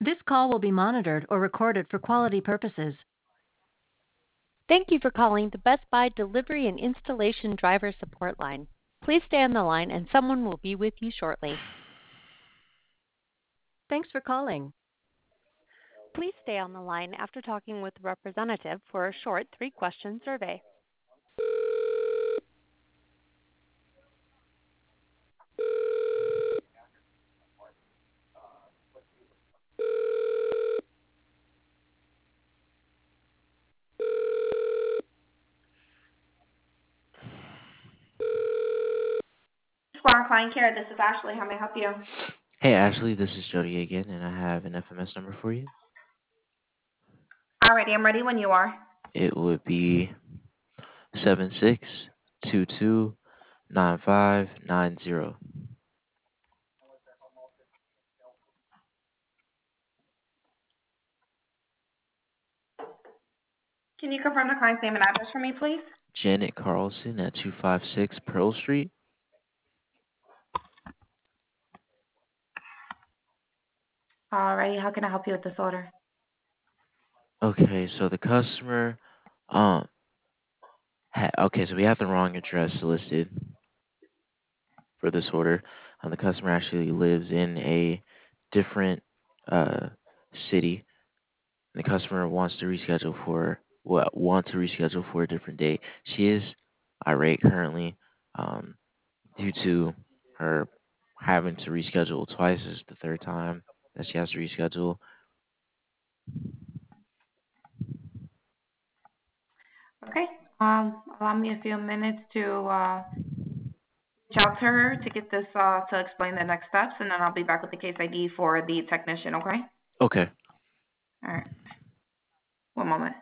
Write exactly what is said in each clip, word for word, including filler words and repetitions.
This call will be monitored or recorded for quality purposes. Thank you for calling the Best Buy Delivery and Installation Driver Support Line. Please stay on the line and someone will be with you shortly. Thanks for calling. Please stay on the line after talking with a representative for a short three-question survey. Squire Client Care, this is Ashley. How may I help you? Hey Ashley, this is Jody again, and I have an F M S number for you. Alrighty, I'm ready when you are. It would be seven six two two nine five nine zero. Can you confirm the client's name and address for me, please? Janet Carlson at two five six Pearl Street. Alrighty, how can I help you with this order? Okay, so the customer, um, ha- okay, so we have the wrong address listed for this order. Um, the customer actually lives in a different uh city. And the customer wants to reschedule for well, want to reschedule for a different date. She is irate currently, um, due to her having to reschedule twice. This is the third time that she has to reschedule. Okay. Um, allow me a few minutes to uh, reach out to her to get this uh, to explain the next steps, and then I'll be back with the case I D for the technician. Okay. Okay. All right. One moment.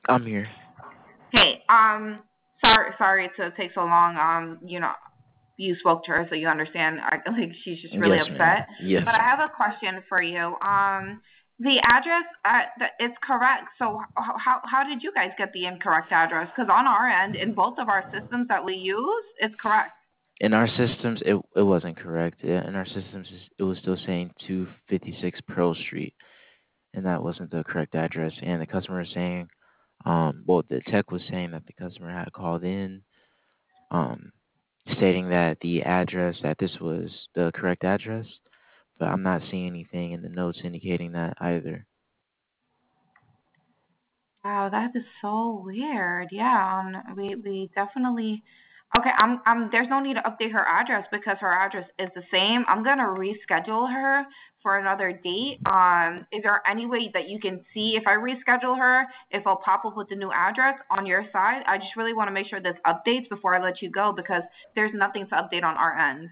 I'm here. Hey, um, sorry, sorry to take so long. Um, you know, you spoke to her, so you understand. I think she's just really Yes, ma'am. upset. Yes. But I have a question for you. Um, the address, uh, th- it's correct. So h- how how did you guys get the incorrect address? Because on our end, in both of our systems that we use, it's correct. In our systems, it it wasn't correct. Yeah, in our systems, it was still saying two fifty-six Pearl Street, and that wasn't the correct address. And the customer is saying, um, well, the tech was saying that the customer had called in, um, stating that the address that this was the correct address, but I'm not seeing anything in the notes indicating that either. Wow, that is so weird. Yeah, um, we we definitely. Okay, I'm I'm. There's no need to update her address because her address is the same. I'm gonna reschedule her for another date. Um, is there any way that you can see if I reschedule her, if I'll pop up with the new address on your side? I just really want to make sure this updates before I let you go because there's nothing to update on our end.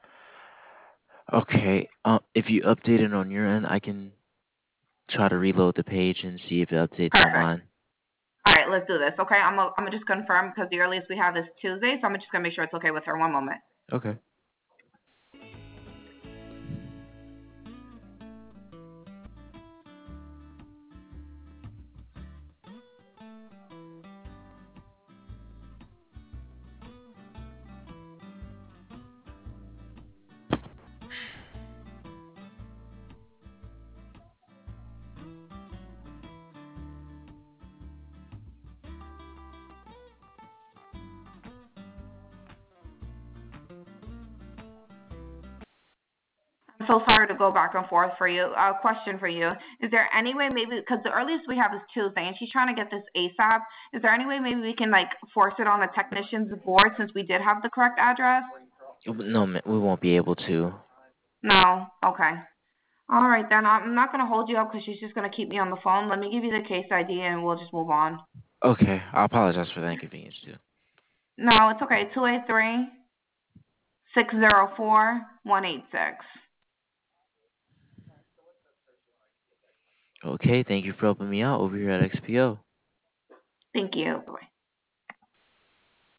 Okay, um, if you update it on your end, I can try to reload the page and see if it updates on Perfect. mine. All right, let's do this. Okay, I'm gonna, I'm gonna just confirm because the earliest we have is Tuesday, so I'm just gonna make sure it's okay with her. One moment. Okay. I'm so sorry to go back and forth for you. A uh, question for you. Is there any way maybe, because the earliest we have is Tuesday and she's trying to get this ASAP, is there any way maybe we can like force it on the technician's board since we did have the correct address? No, ma- we won't be able to. No? Okay. All right, then I'm not going to hold you up because she's just going to keep me on the phone. Let me give you the case I D and we'll just move on. Okay, I apologize for the inconvenience too. No, it's okay. two eight three, six zero four, one eight six. Okay, thank you for helping me out over here at X P O. Thank you. Bye.